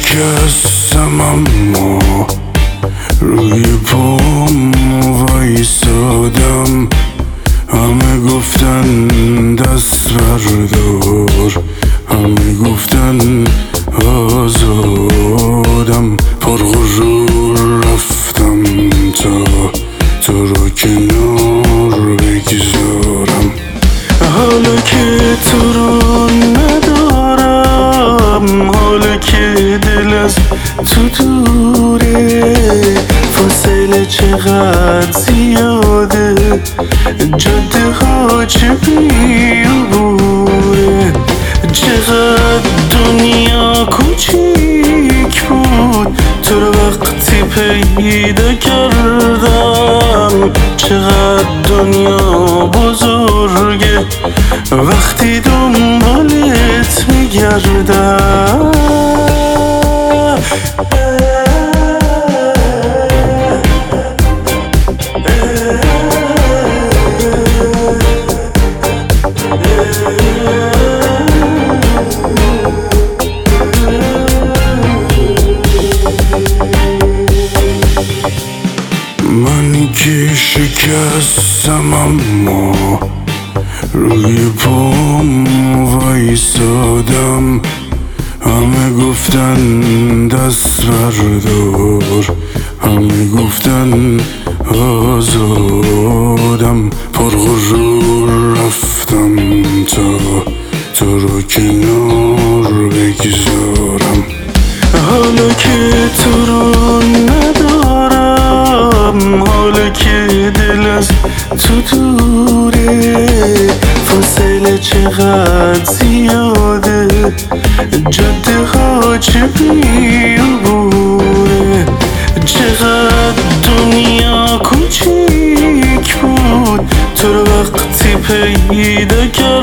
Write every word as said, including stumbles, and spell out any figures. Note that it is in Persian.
شکستم اما روی پام وایسادم. همه گفتن دست بردار، همه گفتن آزادم. پرغرور رفتم تا تو رو کنار بگذارم. حالا که تو رو ندارم، حالا که دل از تو دوره، فاصله چقدر زیاده، جاده ها چه بیابونه. چقدر دنیا کوچیک بود تو رو وقتی پیدا کردم. چقدر دنیا بزرگه وقتی دنبالت میگردم. منی که شکستم اما روی پام وایسادم. همه گفتن دست بردار، همه گفتن آزادم. پرغرور رفتم تا تو رو کنار بگذارم. حالا که تو رو ندارم، حالا که دل از تو دوره، فاصله چقدر زیاده، جاده ها چه بیابونه. چقدر دنیا کوچیک بود تو رو وقتی پیدا کردم.